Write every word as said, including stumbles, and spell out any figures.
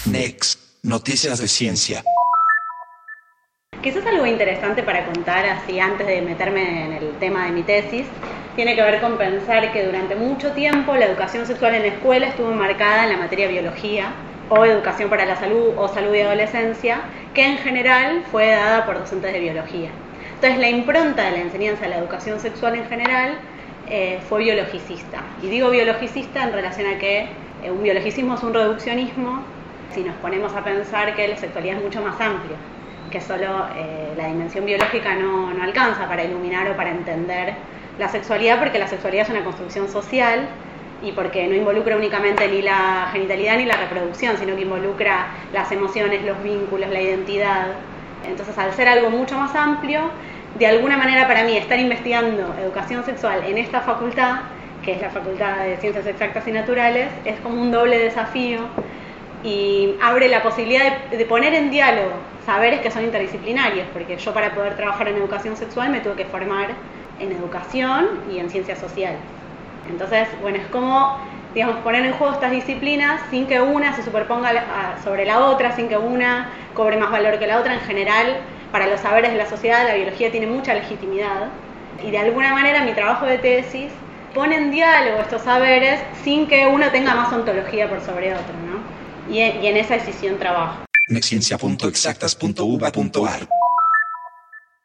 Next, noticias de ciencia. Quizás algo interesante para contar, así antes de meterme en el tema de mi tesis, tiene que ver con pensar que durante mucho tiempo la educación sexual en la escuela estuvo marcada en la materia biología, o educación para la salud, o salud y adolescencia, que en general fue dada por docentes de biología. Entonces la impronta de la enseñanza de la educación sexual en general eh, fue biologicista. Y digo biologicista en relación a que eh, un biologicismo es un reduccionismo si nos ponemos a pensar que la sexualidad es mucho más amplia, que solo eh, la dimensión biológica no, no alcanza para iluminar o para entender la sexualidad, porque la sexualidad es una construcción social y porque no involucra únicamente ni la genitalidad ni la reproducción, sino que involucra las emociones, los vínculos, la identidad. Entonces, al ser algo mucho más amplio, de alguna manera para mí estar investigando educación sexual en esta facultad, que es la Facultad de Ciencias Exactas y Naturales, es como un doble desafío y abre la posibilidad de, de poner en diálogo saberes que son interdisciplinarios, porque yo para poder trabajar en educación sexual me tuve que formar en educación y en ciencias sociales. Entonces, bueno, es como, digamos, poner en juego estas disciplinas sin que una se superponga sobre la otra, sin que una cobre más valor que la otra. En general, para los saberes de la sociedad, la biología tiene mucha legitimidad y de alguna manera mi trabajo de tesis pone en diálogo estos saberes sin que uno tenga más ontología por sobre otro, ¿no? Y en, y en esa decisión trabajo. Nexciencia punto exactas punto u b a punto a r